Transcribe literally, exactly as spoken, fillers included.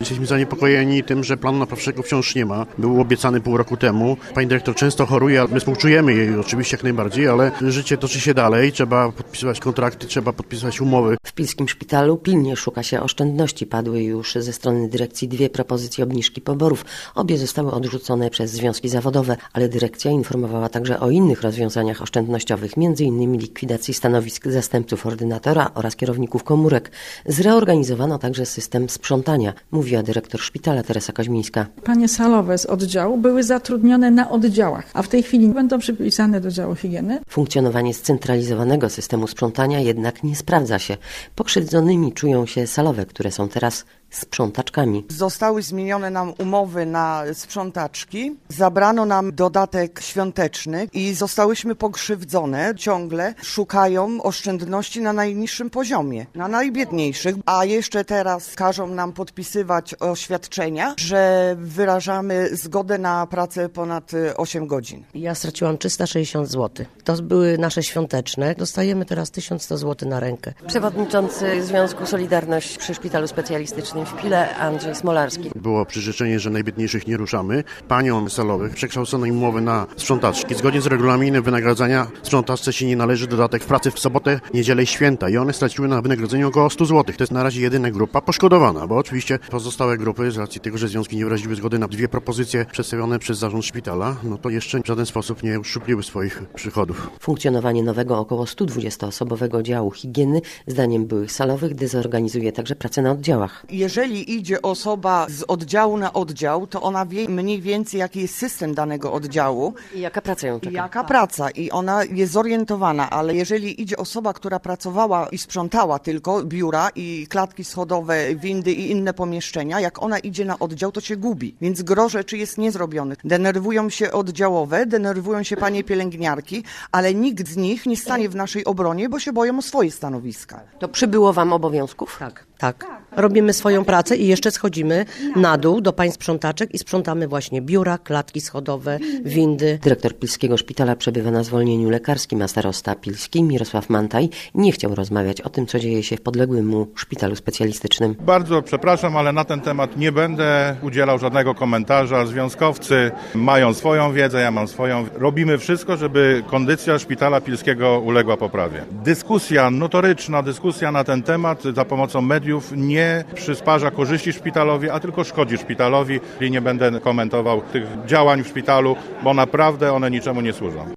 jesteśmy zaniepokojeni tym, że planu naprawczego wciąż nie ma. Był obiecany pół roku temu. Pani dyrektor często choruje, my współczujemy jej oczywiście jak najbardziej, ale życie toczy się dalej. Trzeba podpisywać kontrakty, trzeba podpisywać umowy. W Pilskim Szpitalu pilnie szuka się oszczędności. Padły już ze strony dyrekcji dwie propozycje obniżki poborów. Obie zostały odrzucone przez związki zawodowe, ale dyrekcja informowała także o innych rozwiązaniach oszczędnościowych, między innymi likwidacji stanowisk zastępców ordynatora oraz kierowników komórek. Zreorganizowano także system sprzątania, mówiła dyrektor szpitala Teresa Koźmińska. Panie salowe z oddziału były zatrudnione na oddziałach, a w tej chwili będą przypisane do działu higieny. Funkcjonowanie scentralizowanego systemu sprzątania jednak nie sprawdza się. Pokrzywdzonymi czują się salowe, które są teraz sprzątaczkami. Zostały zmienione nam umowy na sprzątaczki, zabrano nam dodatek świąteczny i zostałyśmy pokrzywdzone. Ciągle szukają oszczędności na najniższym poziomie, na najbiedniejszych, a jeszcze teraz każą nam podpisywać oświadczenia, że wyrażamy zgodę na pracę ponad osiem godzin. Ja straciłam trzysta sześćdziesiąt złotych. To były nasze świąteczne. Dostajemy teraz tysiąc sto złotych na rękę. Przewodniczący Związku Solidarność przy Szpitalu Specjalistycznym w Pile Andrzej Smolarski. Było przyrzeczenie, że najbiedniejszych nie ruszamy. Paniom salowych przekształcono im umowę na sprzątaczki. Zgodnie z regulaminem wynagradzania sprzątaczce się nie należy dodatek w pracy w sobotę, niedzielę i święta i one straciły na wynagrodzeniu około sto złotych. To jest na razie jedyna grupa poszkodowana, bo oczywiście pozostałe grupy z racji tego, że związki nie wyraziły zgody na dwie propozycje przedstawione przez zarząd szpitala, no to jeszcze w żaden sposób nie uszczupliły swoich przychodów. Funkcjonowanie nowego około sto dwudziestoosobowego działu higieny zdaniem byłych salowych dezorganizuje także pracę na oddziałach. Jeżeli idzie osoba z oddziału na oddział, to ona wie mniej więcej, jaki jest system danego oddziału. I jaka praca ją czeka. Jaka praca i ona jest zorientowana, ale jeżeli idzie osoba, która pracowała i sprzątała tylko biura i klatki schodowe, windy i inne pomieszczenia, jak ona idzie na oddział, to się gubi. Więc gro rzeczy jest niezrobionych. Denerwują się oddziałowe, denerwują się panie pielęgniarki, ale nikt z nich nie stanie w naszej obronie, bo się boją o swoje stanowiska. To przybyło wam obowiązków? Tak, tak. Robimy swoją pracę i jeszcze schodzimy na dół do pań sprzątaczek i sprzątamy właśnie biura, klatki schodowe, windy. Dyrektor Pilskiego Szpitala przebywa na zwolnieniu lekarskim, a starosta pilski Mirosław Mantaj nie chciał rozmawiać o tym, co dzieje się w podległym mu szpitalu specjalistycznym. Bardzo przepraszam, ale na ten temat nie będę udzielał żadnego komentarza. Związkowcy mają swoją wiedzę, ja mam swoją. Robimy wszystko, żeby kondycja szpitala pilskiego uległa poprawie. Dyskusja notoryczna, dyskusja na ten temat za pomocą mediów nie przysparza korzyści szpitalowi, a tylko szkodzi szpitalowi i nie będę komentował tych działań w szpitalu, bo naprawdę one niczemu nie służą.